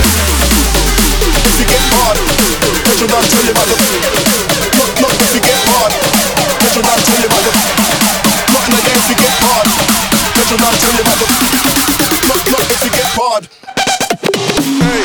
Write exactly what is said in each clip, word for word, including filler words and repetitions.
If you get hard, petrol don't tell you about the. Not, not if you get hard, petrol don't tell you about the. Nothing again if you get hard, petrol don't tell you about the. Not, not if you get hard. Hey.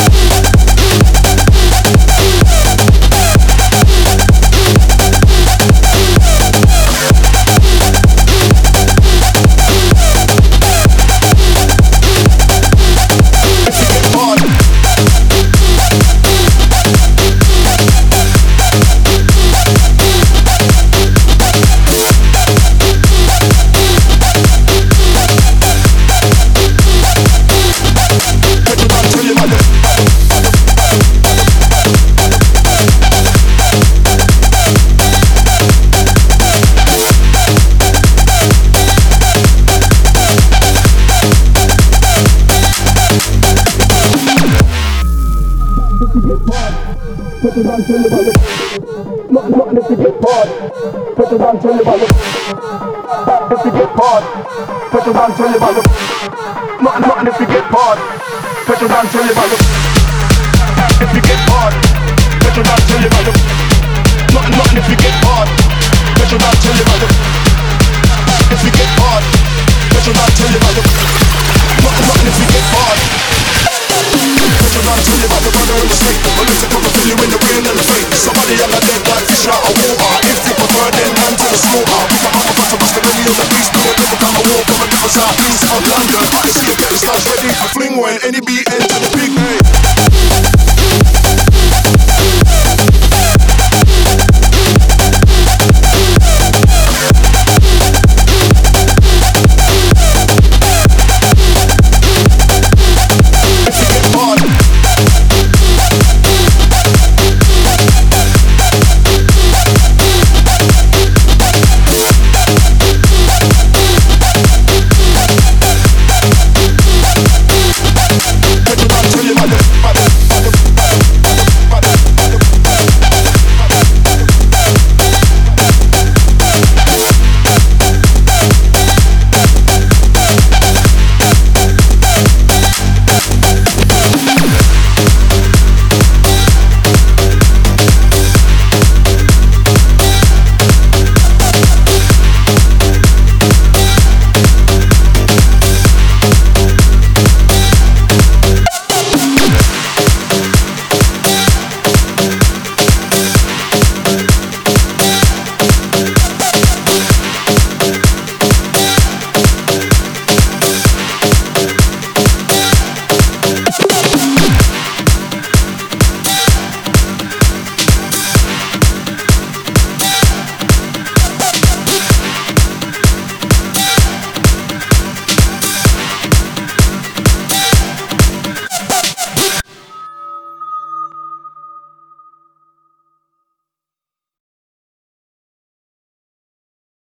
Petrol don't tell you about it. Nothing, nothing if you get hard. Petrol don't tell you about it. If you get hard, petrol don't tell you about it. Nothing, nothing if you get hard. Petrol don't tell you about it. If you get hard, petrol don't tell you about it. Nothing, nothing if you get hard. Petrol don't tell you about it. If you get hard, petrol don't tell you about it. Nothing, nothing if you get hard. Petrol don't tell you about the brother in the state. But let's come and fill you in the rain and the fate. Somebody young and dead like fish out of water. If you prefer then man to the slaughter. Pick up a butter, bust the belly of the beast. Do a different kind of war from a different south east of London. I see you get the stars ready for fling when any beat